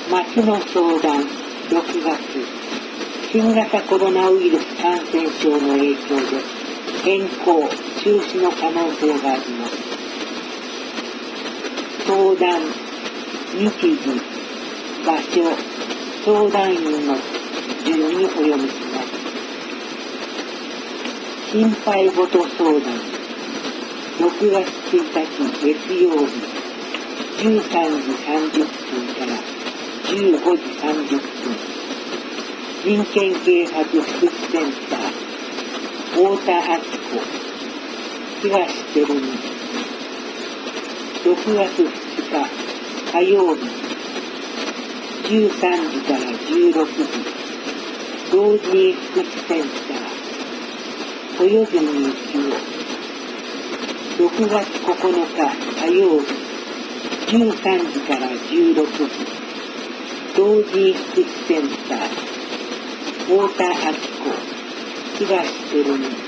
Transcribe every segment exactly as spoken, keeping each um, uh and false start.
夏の相談ろくがつ、新型コロナウイルス感染症の影響で変更・中止の可能性があります。相談、日時、場所、相談員の順にお読みします。心配事相談、ろくがつついたち月曜日、じゅうさんじさんじゅっぷんからじゅうごじさんじゅっぷん、人権啓発福祉センター、太田敦子、東照美。ろくがつふつか火曜日、じゅうさんじからじゅうろくじ、同時福祉センター、豊泉幸男。ろくがつここのか火曜日、じゅうさんじからじゅうろくじ、同時福祉センター、太田敦子、東照美。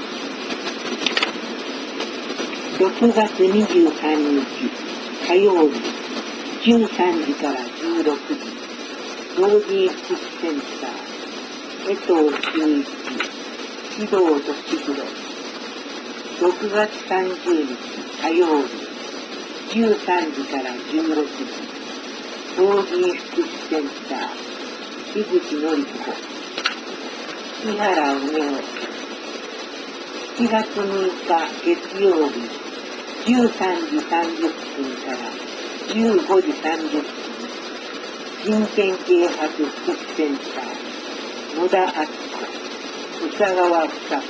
ろくがつにじゅうさんにち火曜日、じゅうさんじからじゅうろくじ、同時福祉センター、江藤修一、指導俊弘。ろくがつさんじゅうにち火曜日、じゅうさんじからじゅうろくじ、同時福祉センター、井口のり子、木原梅夫。しがつむいか月曜日、じゅうさんじさんじゅっぷんからじゅうごじさんじゅっぷん、人権啓発福祉センター、野田敦子、宇佐川房子。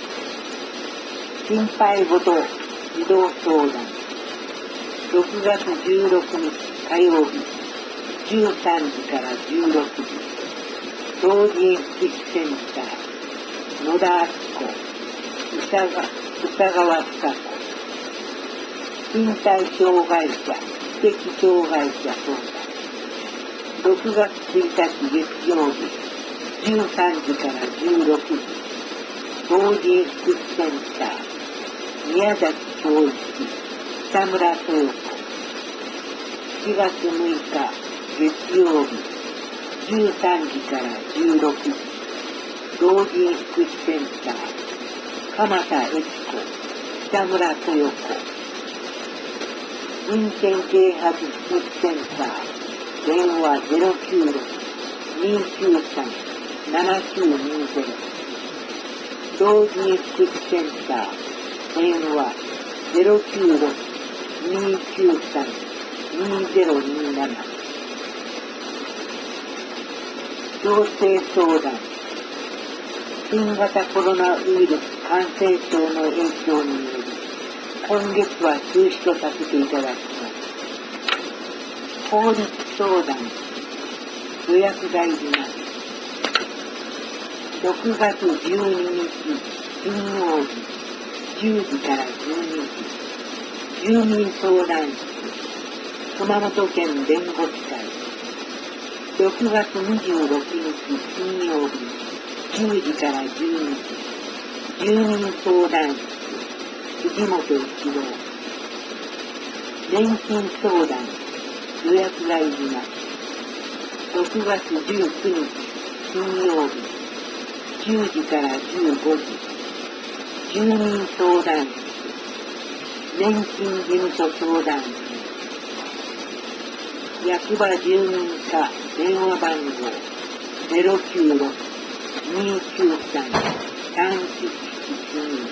心配事児童相談、ろくがつじゅうろくにち火曜日、じゅうさんじからじゅうろくじ、同時福祉センター、野田敦子、宇佐川房子。身体障害者、知的障害者相談、ろくがつついたち月曜日、じゅうさんじからじゅうろくじ、同時福祉センター、宮崎恭一、北村豊子。しがつむいか月曜日、じゅうさんじからじゅうろくじ、同時福祉センター、鎌田悦子、北村豊子。人権啓発福祉センター、電話 ゼロきゅうろく にきゅうさん ななきゅうにゼロ。同時福祉センター、電話 ゼロきゅうろく にきゅうさん にゼロになな。行政相談、新型コロナウイルス感染症の影響により、今月は中止とさせていただきます。法律相談、予約がいります。ろくがつじゅうににち金曜日、じゅうじからじゅうにじ、住民相談室、熊本県弁護士会。ろくがつにじゅうろくにち金曜日、じゅうじからじゅうにじ、住民相談室、藤本一郎。年金相談、予約がいります。ろくがつじゅうくにち金曜日、じゅうじからじゅうごじ、住民相談室、年金事務所相談室。役場住民課電話番号 ゼロきゅうろく にきゅうさん さんいちいちに。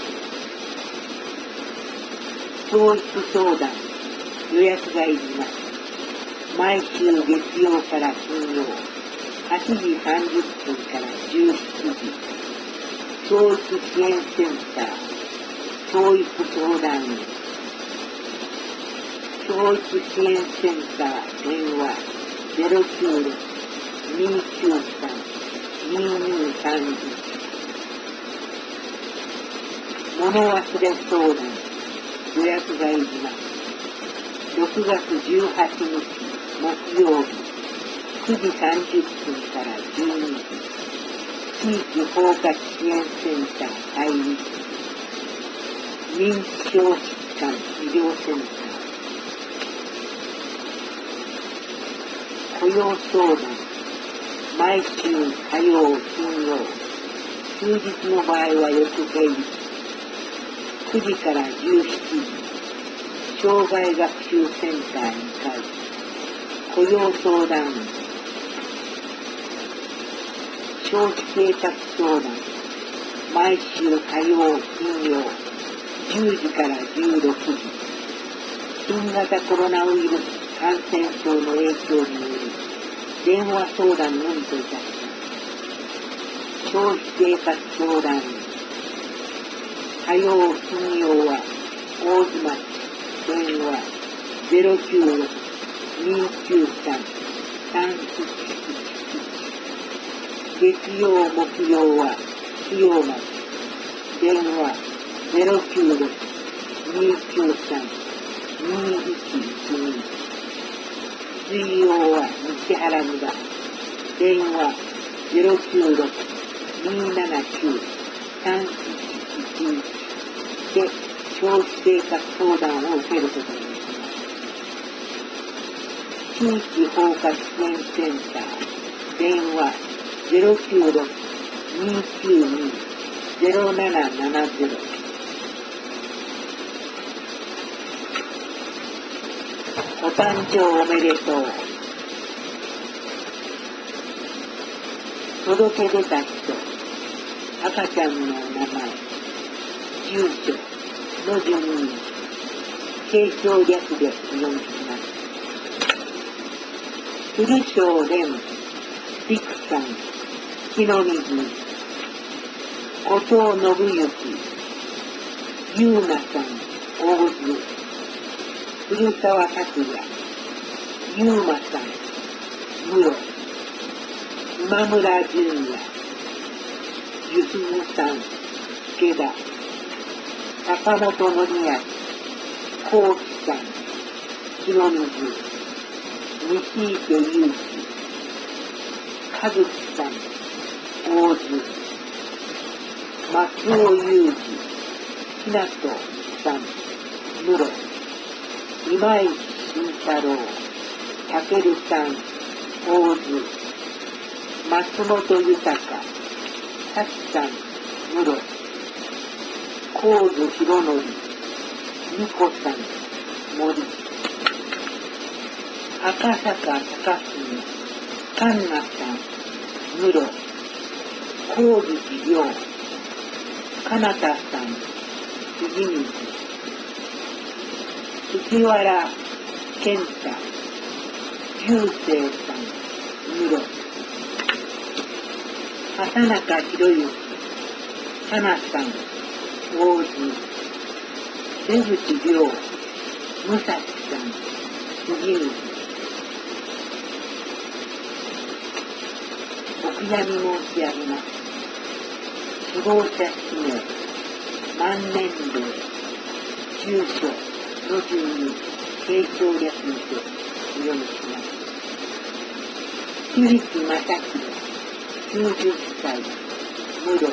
教育相談、予約がいります。毎週月曜から金曜、はちじさんじゅっぷんからじゅうしちじ、教育支援センター、教育相談員。教育支援センター、電話 ゼロきゅうろく にきゅうさん ににさんいち。物忘れ相談、予約がいります。ろくがつじゅうはちにち木曜日、くじさんじゅっぷんからじゅうにじ、地域包括支援センター会議室、認知症疾患医療センター。 雇用相談、毎週火曜、金曜、休日の場合は翌平日、くじからじゅうしちじ、障害学習センターにかい、雇用相談員、消費生活相談、毎週火曜、金曜、じゅうじからじゅうろくじ、新型コロナウイルス感染症の影響による電話相談のみといたします。消費生活相談員、火曜、金曜は大津町、電話ゼロきゅうろく にきゅうさん さんいちいちいち、月曜、木曜は日曜町、電話ゼロきゅうろく にきゅうさん にいちいちに、水曜は西原村、電話ゼロきゅうろく にななきゅう さんいちいちいちで消費生活相談を受けることができます。地域包括支援センター、電話ゼロきゅうろく にきゅうに ゼロななななゼロ、お誕生おめでとう。届け出た人、赤ちゃんの名前、住所の順に継承略でお読みします。古庄蓮、陸さん、木の水、後藤信之、優馬さん、大津、古澤拓也、優馬さん、室、今村淳也、ゆすずさん、助田、坂本則明、高知さん、木の水、西池祐樹、和樹さん、大津、松尾裕二、日向さん、室、今井慎太郎、武さん、大津、松本豊、幸さん、室、神津博則、美子さん、森、赤坂隆文、環奈さん、室、神月亮、かなたさん、杉水、藤原健太、流星さん、室、畑中博之、花さん、大津、出口亮、武蔵さん、杉水、お悔やみ申し上げます。死亡者氏名、満年齢、住所の順に継承略にてお読みします。栗木正弘、きゅうじゅっさい、室、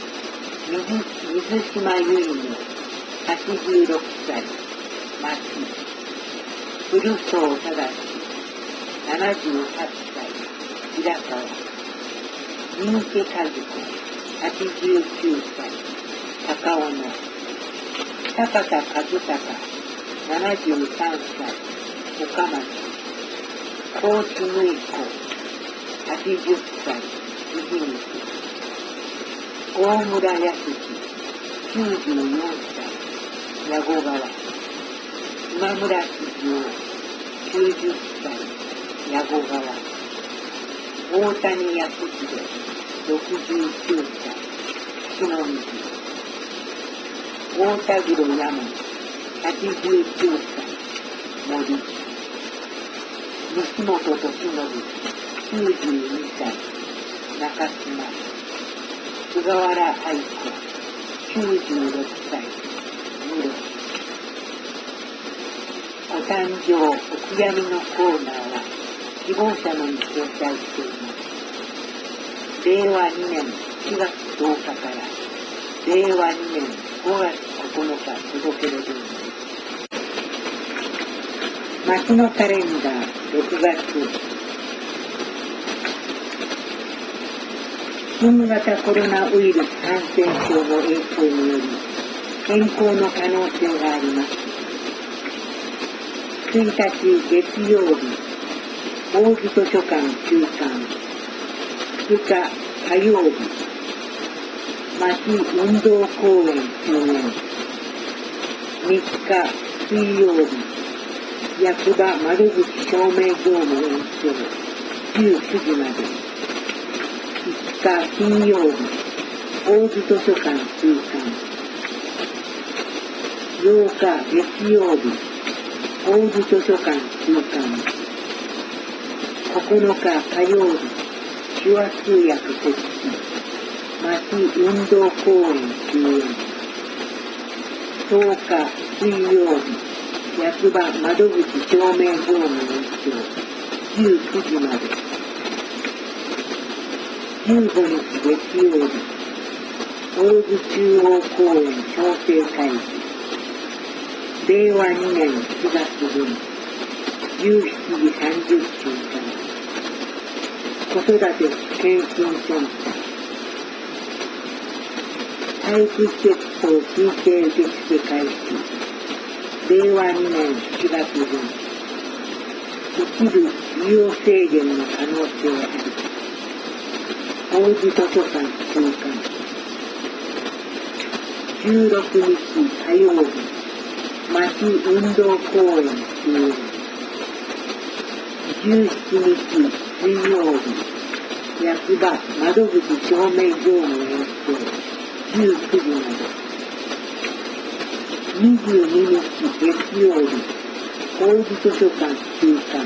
水島結美、はちじゅうろくさい、町、古荘正、ななじゅうはっさい、白川、三池和子、はちじゅうきゅうさい、高尾野、高田和孝、ななじゅうさんさい、岡町、高知縫子、はちじゅっさい、杉水、大村康樹、きゅうじゅうよんさい、矢後川、今村静雄、きゅうじゅっさい、矢後川、大谷康秀、ろくじゅうきゅうさい、木の水、大田黒山、はちじゅうきゅうさい、森、西本時信、きゅうじゅうにさい、中島、菅原愛子、きゅうじゅうろくさい、室、お誕生お悔やみのコーナーは希望者のに掲載しています。れいわにねんしがつとおかかられいわにねんごがつここのか届け出るんです。町のカレンダーろくがつ新型コロナウイルス感染症の影響により変更の可能性があります。ついたち月曜日、大津図書館休館。ふつか火曜日、町運動公園休園。みっか水曜日、役場窓口証明業務延長じゅうくじまで。いつか金曜日、大津図書館休館。ようか月曜日、大津図書館休館。ここのか火曜日、手話通訳設置。町運動公園休園。とおか水曜日、役場窓口証明業務延長じゅうくじまで。じゅうごにち月曜日、大津中央公園調整会議。れいわにねんしがつぶん、じゅうしちじさんじゅっぷんから。子育て検診センター。体育施設等申請受付開始。れいわにねんしがつぶん。一部利用制限の可能性あり。大津図書館休館。じゅうろくにち火曜日、町運動公園休園。じゅうしちにち水曜日、役場窓口証明業務延長じゅうくじまで。にじゅうににち月曜日、大津図書館休館。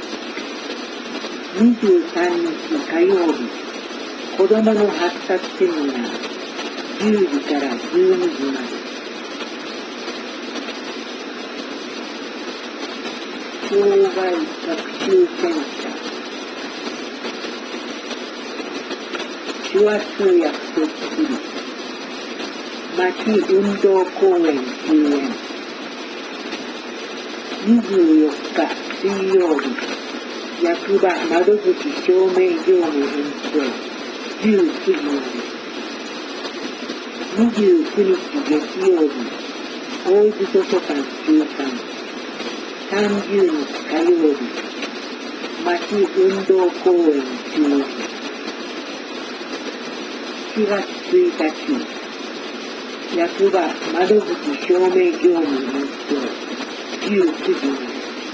にじゅうさんにち火曜日、子どもの発達セミナーじゅうじからじゅうにじまで。障害学習センター。手話通訳設置。町運動公園休園。にじゅうよっか水曜日、役場窓口証明業務延長じゅうくじまで。にじゅうくにち月曜日、大津図書館休館。さんじゅうにち火曜日、町運動公園休園。しがつついたち、役場窓口証明業務延長じゅうくじまで。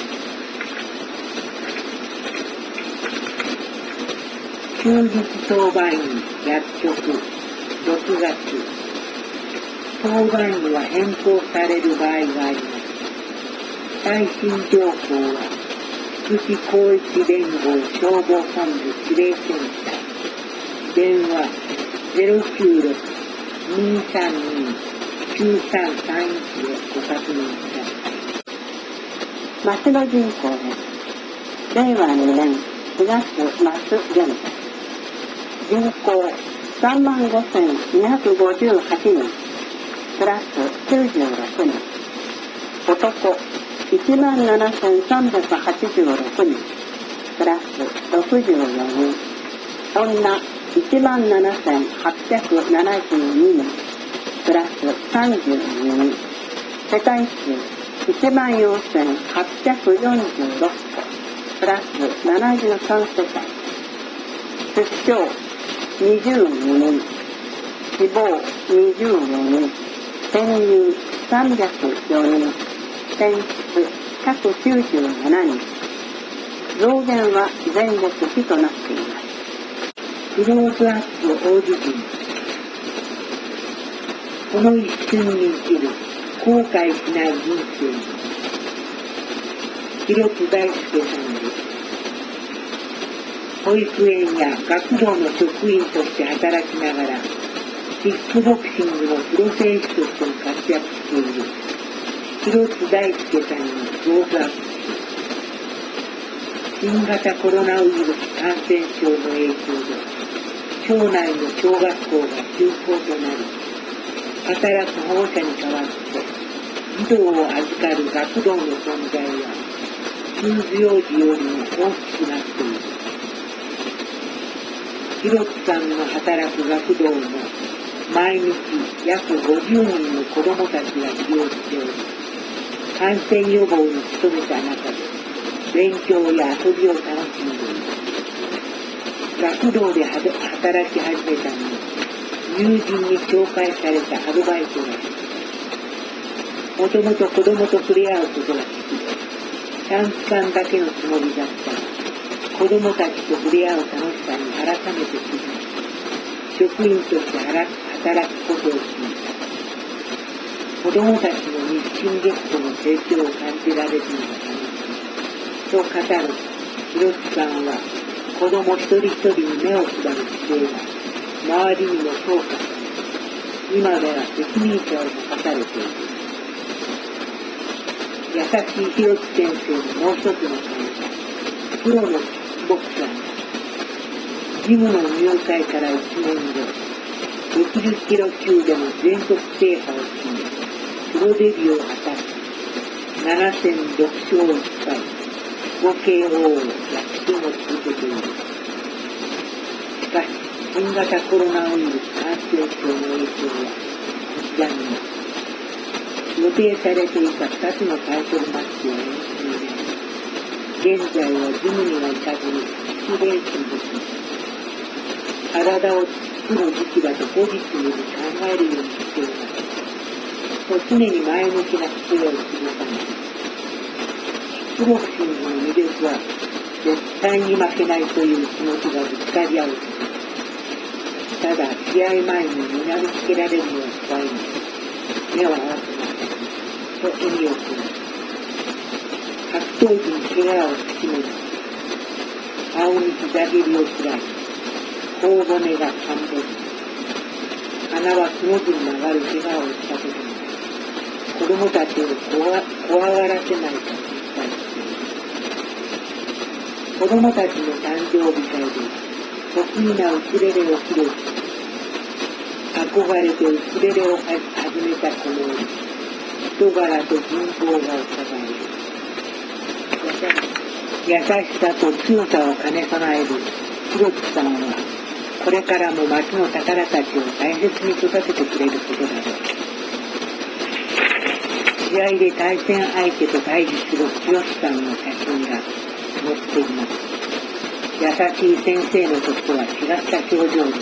休日当番員薬局ろくがつ。当番員は変更される場合があります。最新情報は福祉広域連合消防本部指令センター。電話ゼロきゅうろく にーさんに きゅうさんさんいちでご確認ください。 町の人口です。れいわにねんしがつ末現在、人口さんまんごせんにひゃくごじゅうはちにん、プラスきゅうじゅうろくにん。男いちまんななせんさんびゃくはちじゅうろくにん、プラスろくじゅうよにん。女いちまんななせんはっぴゃくななじゅうににん、プラスさんじゅうににん。世帯数いちまんよんせんはっぴゃくよんじゅうろっこ、プラスななじゅうさんせたい。出生にじゅうににん、死亡にじゅうよにん、転入さんびゃくよにん、転出ひゃくきゅうじゅうななにん。増減は前月比となっています。 クローズアップ大地震。この一瞬に生きる後悔しない人生。広津大輔さんです。保育園や学童の職員として働きながらキックボクシングのプロ選手としても活躍している広津大輔さんにクローズアップ。新型コロナウイルス感染症の影響で町内の小学校が休校となり、働く保護者に代わって児童を預かる学童の存在は通常時よりも大きくなっている。 広津さんの働く学童も毎日約ごじゅうにんの子どもたちが利用しており、感染予防に努めた中で勉強や遊びを楽しんでいます。学童で働き始めたのに友人に紹介されたアルバイトがもともと子どもと触れ合うことが好きで、短期間だけのつもりだったが、子どもたちと触れ合う楽しさに改めて気づき、職員として働くことを決めた。子どもたちの日進月歩の成長を感じられるのが楽しいと語る広津さんは、子ども一人一人に目を配る姿勢が周りにも評価され、今では責任者を任されている。優しい広津先生のもう一つの会社、プロのキックボクサーが、ジムの入会からいちねんご、ろくじゅっキロ級での全国制覇を決め、プロデビューを果たし、なな戦ろく勝いっぱい、合計王を躍進を続けている。しかし、新型コロナウイルス感染症の影響は一段になる。予定されていたふたつのタイトルマッチを延期になり、現在はジムには行かずに自主練習でき、体を作る時期だとポジティブに考えるようにしていますと常に前向きな姿勢を示されます。キックボクシングの魅力は絶対に負けないという気持ちがぶつかり合うこと。ただ試合前に睨みつけられるのは怖いので目を合わせますと笑みを込め、格闘技に怪我を口めに顔に膝蹴りを食らい、頬骨が陥没、鼻はすごく曲がる怪我をしたことも子供たちを怖がらせないと心配している。子供たちの誕生日会で得意なウクレレを披露し、憧れてウクレレを始めた子も人柄と人望がうかがえる。優しさと強さを兼ね備える広津さんは、これからも町の宝たちを大切に育ててくれることだろう。試合で対戦相手と対峙する広津さんの写真が載っています。優しい先生の時とは違った表情を見せています。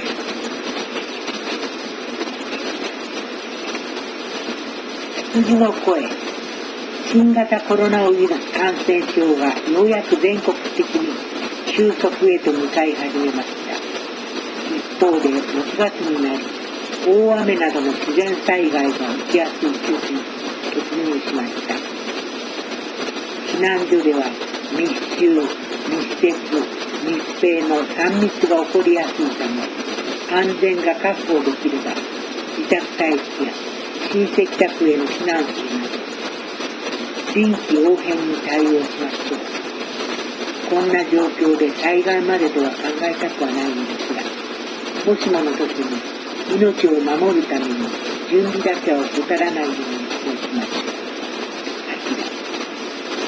羊の声。新型コロナウイルス感染症がようやく全国的に収束へと向かい始めました。一方でろくがつになり、大雨などの自然災害が起きやすい季節に突入しました。避難所では密集、密接、密閉のさん密が起こりやすいため、安全が確保できれば自宅待機や親戚宅への避難するなど臨機応変に対応しましょう。こんな状況で災害までとは考えたくはないのですが、もしもの時に命を守るために準備だけは怠らないようにしておきましょう。